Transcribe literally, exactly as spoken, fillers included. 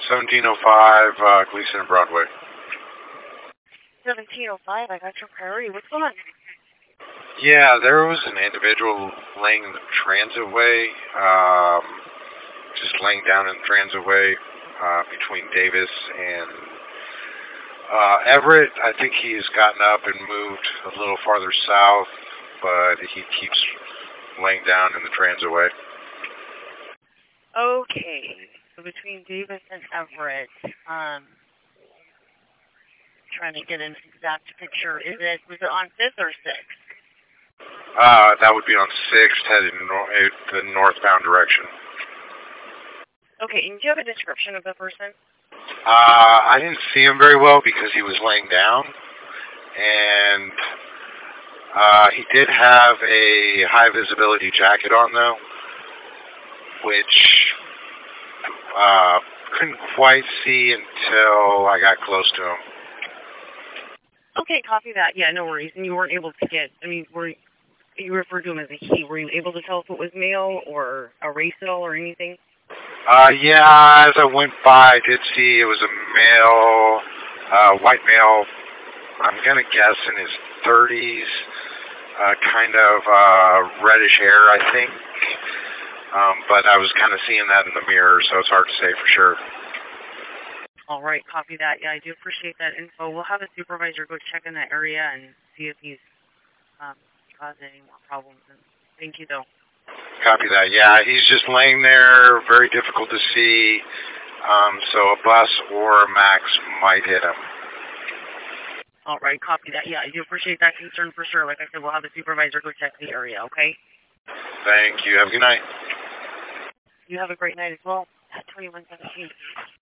seventeen oh five, uh, Gleason and Broadway. seventeen oh five, I got your priority. What's going on? Yeah, there was an individual laying in the transitway, um, just laying down in the transitway uh, between Davis and uh, Everett. I think he's gotten up and moved a little farther south, but he keeps laying down in the transitway. Okay, so between Davis and Everett, um, trying to get an exact picture. Is it was it on Fifth or Sixth? Uh, that would be on Sixth, headed in nor- uh, the northbound direction. Okay, and do you have a description of the person? Uh, I didn't see him very well because he was laying down, and uh, he did have a high visibility jacket on though, which uh, couldn't quite see until I got close to him. Okay, copy that. Yeah, no worries. And you weren't able to get, I mean, were you referred to him as a he? Were you able to tell if it was male or a racial or anything? Uh, yeah, as I went by, I did see it was a male, uh, white male, I'm going to guess in his thirties, uh, kind of uh, reddish hair, I think. Um, but I was kind of seeing that in the mirror, so it's hard to say for sure. All right, copy that. Yeah, I do appreciate that info. We'll have a supervisor go check in that area and see if he's um, caused any more problems. And thank you, though. Copy that. Yeah, he's just laying there, very difficult to see. Um, so a bus or a Max might hit him. All right, copy that. Yeah, I do appreciate that concern for sure. Like I said, we'll have a supervisor go check the area, okay? Thank you. Have a good night. You have a great night as well at twenty-one seventeen.